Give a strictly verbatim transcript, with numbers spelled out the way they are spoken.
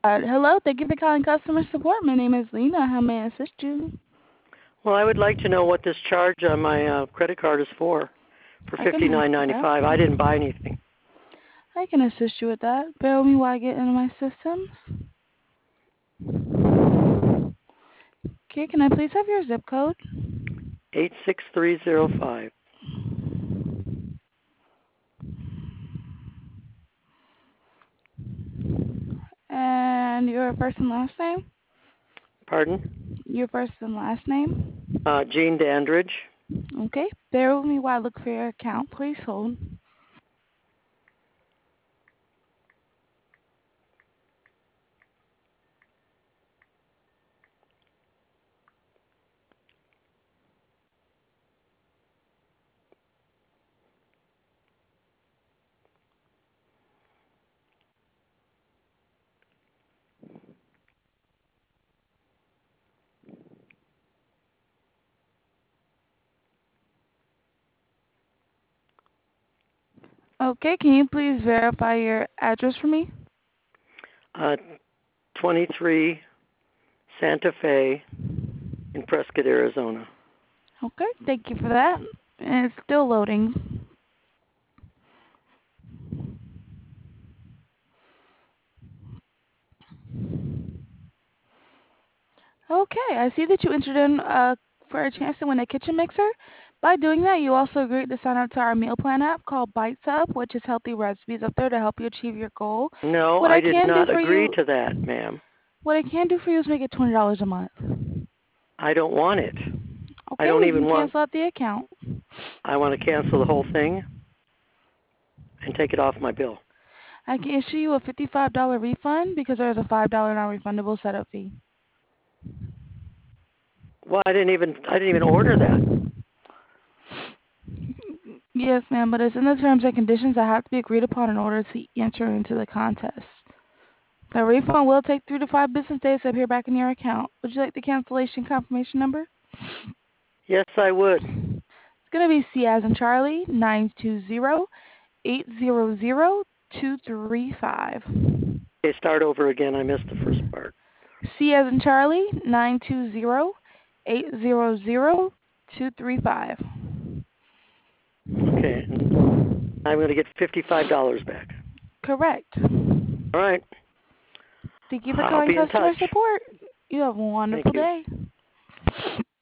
Uh, hello, thank you for calling customer support. My name is Lena. How may I assist you? Well, I would like to know what this charge on my uh, credit card is for, for I can help fifty-nine with that. ninety-five. I didn't buy anything. I can assist you with that. Bear with me while I get into my systems. Okay, can I please have your zip code? eight six three zero five. And your first and last name? Pardon? Your first and last name? Uh, Jean Dandridge. Okay, bear with me while I look for your account. Please hold. Okay, can you please verify your address for me? Uh, twenty-three Santa Fe in Prescott, Arizona. Okay, thank you for that. And it's still loading. Okay, I see that you entered in uh, for a chance to win a kitchen mixer. By doing that, you also agreed to sign up to our meal plan app called Bites Up, which is healthy recipes up there to help you achieve your goal. No, What I I did can do not for agree you, to that, ma'am. what I can do for you is make it twenty dollars a month. I don't want it. I Okay, don't we even can want, cancel out the account. I want to cancel the whole thing and take it off my bill. I can issue you a fifty-five dollars refund because there is a five dollars non-refundable setup fee. Well, I didn't even, I didn't even order that. Yes, ma'am, but it's in the terms and conditions that have to be agreed upon in order to enter into the contest. The refund will take three to five business days to appear back in your account. Would you like the cancellation confirmation number? Yes, I would. It's going to be C as in Charlie, nine two zero, eight zero zero, two three five. Okay, start over again. I missed the first part. C as in Charlie, nine two zero, eight zero zero, two three five. Okay, and I'm going to get fifty-five dollars back. Correct. All right. Thank you for I'll calling be in customer touch. support. You have a Thank wonderful you. day.